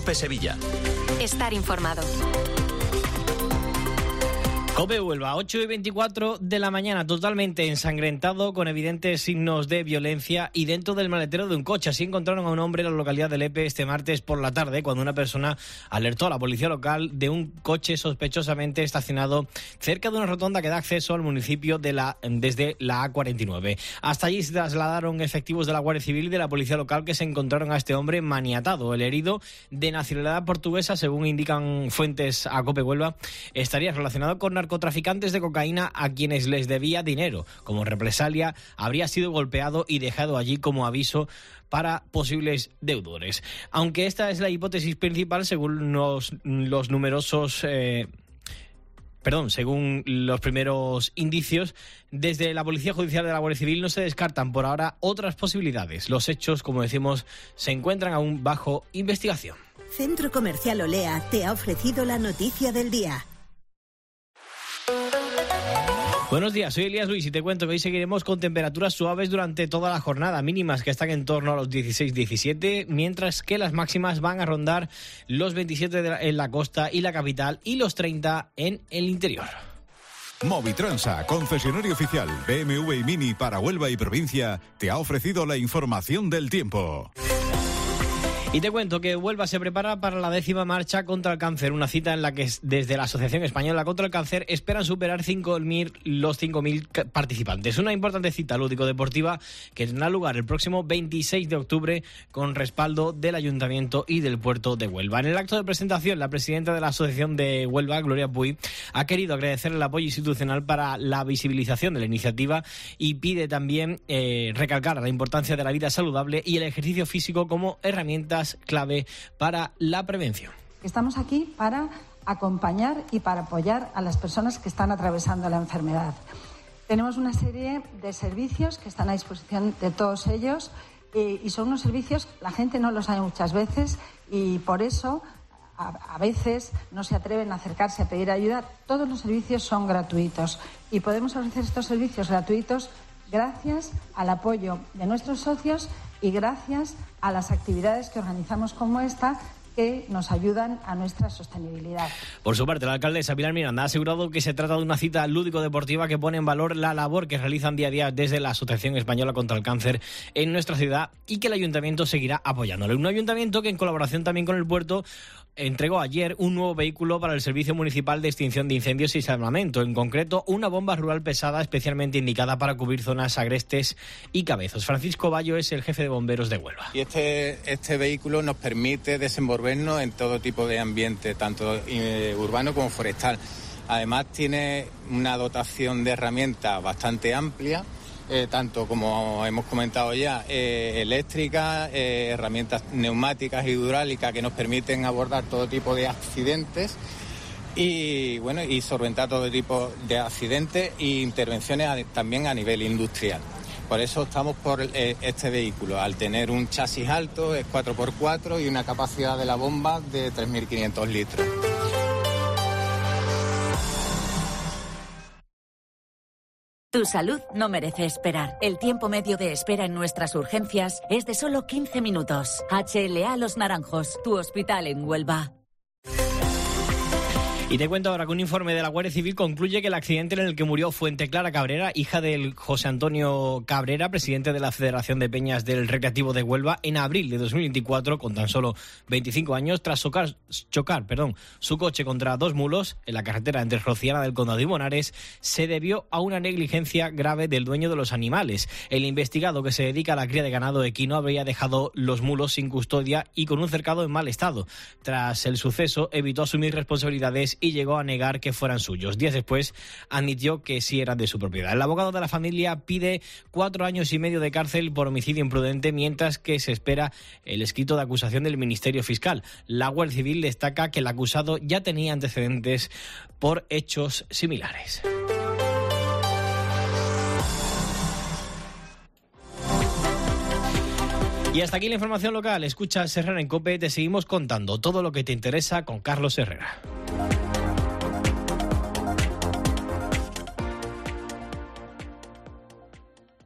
COPE Sevilla. Estar informado. COPE Huelva, 8:24 de la mañana, totalmente ensangrentado, con evidentes signos de violencia y dentro del maletero de un coche. Así encontraron a un hombre en la localidad de Lepe este martes por la tarde, cuando una persona alertó a la policía local de un coche sospechosamente estacionado cerca de una rotonda que da acceso al municipio desde la A49. Hasta allí se trasladaron efectivos de la Guardia Civil y de la policía local, que se encontraron a este hombre maniatado. El herido, de nacionalidad portuguesa, según indican fuentes a COPE Huelva, estaría relacionado con narcotraficantes de cocaína a quienes les debía dinero. Como represalia, habría sido golpeado y dejado allí como aviso para posibles deudores. Aunque esta es la hipótesis principal, según según los primeros indicios, desde la Policía Judicial de la Guardia Civil no se descartan por ahora otras posibilidades. Los hechos, como decimos, se encuentran aún bajo investigación. Centro Comercial Olea te ha ofrecido la noticia del día. Buenos días, soy Elías Luis y te cuento que hoy seguiremos con temperaturas suaves durante toda la jornada, mínimas que están en torno a los 16-17, mientras que las máximas van a rondar los 27 en la costa y la capital y los 30 en el interior. Movitransa, concesionario oficial BMW y Mini para Huelva y provincia, te ha ofrecido la información del tiempo. Y te cuento que Huelva se prepara para la 10ª marcha contra el cáncer, una cita en la que desde la Asociación Española contra el Cáncer esperan superar los 5.000 participantes. Una importante cita lúdico-deportiva que tendrá lugar el próximo 26 de octubre con respaldo del Ayuntamiento y del Puerto de Huelva. En el acto de presentación, la presidenta de la Asociación de Huelva, Gloria Puy, ha querido agradecer el apoyo institucional para la visibilización de la iniciativa y pide también recalcar la importancia de la vida saludable y el ejercicio físico como herramientas clave para la prevención. Estamos aquí para acompañar y para apoyar a las personas que están atravesando la enfermedad. Tenemos una serie de servicios que están a disposición de todos ellos y son unos servicios, la gente no los sabe muchas veces y por eso a veces no se atreven a acercarse a pedir ayuda. Todos los servicios son gratuitos y podemos ofrecer estos servicios gratuitos gracias al apoyo de nuestros socios y gracias a las actividades que organizamos como esta, que nos ayudan a nuestra sostenibilidad. Por su parte, la alcaldesa Pilar Miranda ha asegurado que se trata de una cita lúdico-deportiva que pone en valor la labor que realizan día a día desde la Asociación Española contra el Cáncer en nuestra ciudad y que el ayuntamiento seguirá apoyándole. Un ayuntamiento que, en colaboración también con el puerto, entregó ayer un nuevo vehículo para el Servicio Municipal de Extinción de Incendios y Salvamento, en concreto una bomba rural pesada especialmente indicada para cubrir zonas agrestes y cabezos. Francisco Bayo es el jefe de bomberos de Huelva. Y este vehículo nos permite desenvolvernos en todo tipo de ambiente, tanto urbano como forestal. Además tiene una dotación de herramientas bastante amplia, tanto como hemos comentado ya, eléctricas, herramientas neumáticas y hidráulicas que nos permiten abordar todo tipo de accidentes y solventar todo tipo de accidentes e intervenciones también a nivel industrial. Por eso estamos por este vehículo. Al tener un chasis alto, es 4x4 y una capacidad de la bomba de 3.500 litros. Tu salud no merece esperar. El tiempo medio de espera en nuestras urgencias es de solo 15 minutos. HLA Los Naranjos, tu hospital en Huelva. Y te cuento ahora que un informe de la Guardia Civil concluye que el accidente en el que murió Fuenteclara Cabrera, hija del José Antonio Cabrera, presidente de la Federación de Peñas del Recreativo de Huelva, en abril de 2024, con tan solo 25 años, tras chocar su coche contra dos mulos en la carretera entre Rociana del Condado y Monares, se debió a una negligencia grave del dueño de los animales. El investigado, que se dedica a la cría de ganado equino, habría dejado los mulos sin custodia y con un cercado en mal estado. Tras el suceso, evitó asumir responsabilidades y llegó a negar que fueran suyos. Días después admitió que sí eran de su propiedad. El abogado de la familia pide 4 años y medio de cárcel por homicidio imprudente, mientras que se espera el escrito de acusación del Ministerio Fiscal. La Guardia Civil destaca que el acusado ya tenía antecedentes por hechos similares. Y hasta aquí la información local. Escucha Herrera en COPE. Te seguimos contando todo lo que te interesa con Carlos Herrera.